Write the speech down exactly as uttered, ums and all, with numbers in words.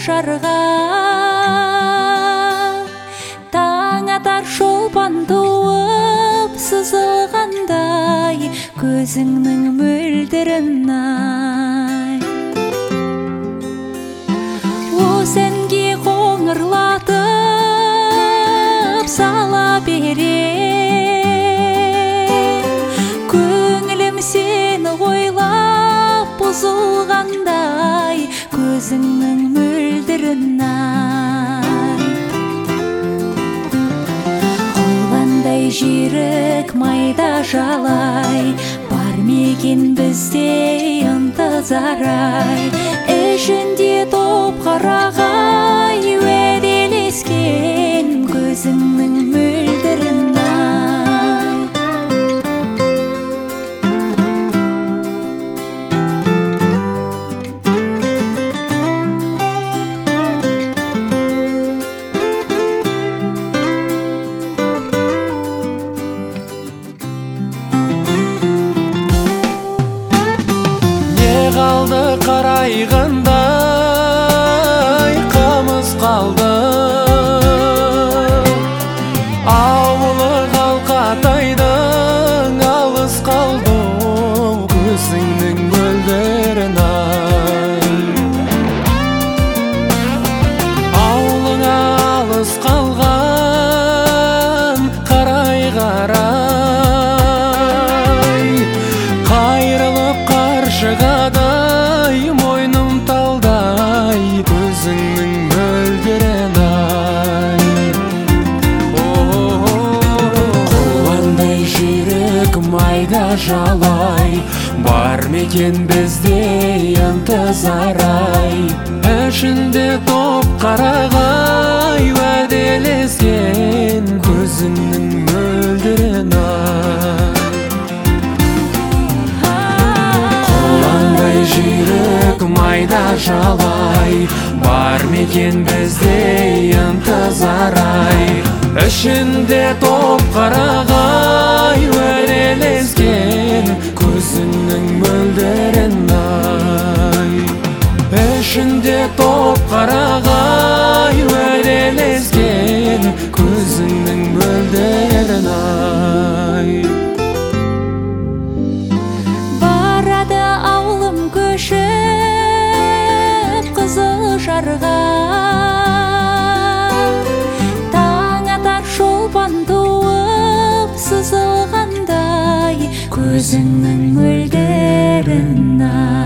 жарға, таң атар шолпан туып сызылғандай, көзіңнің мөлдірін ай. Осы әнге қоңырлатып сала берем, көңілім сені ойлап бұзылғандай, көзіңнің мөлдірін ай. Құландай жүйрік майда жалай, бар мекен бізде ынтызар ай. Ішінде топ қарағай, уәделескен көзіңнің мөлдірін ай. Қалды қарайғандай, қамыс қалды, ауылы қалқатайдың алыс қалды, көзіңнің мөлдірін ай. Ауылыңа алыс қалған қарай-қарай, қайрылып қаршығадай, мойным талдай, көзіңнің мөлдірін ай. Құландай жүйрік майда жалай, бар мекен бізде ынтызар ай. Ішінде топ қарағай, уәделескен көзіңнің мөлдірін ай. Жүйрік майда жалай, бар мекен бізде ынтызар ай. Ішінде топ қарағай, уәделескен көзіңнің мөлдірін ай. Ішінде топ қарағай, уәделескен көзіңнің мөлдірін ай. Көшіп қызыл жарға, таң атар шолпан туып сызылғандай, көзіңнің мөлдірін ай.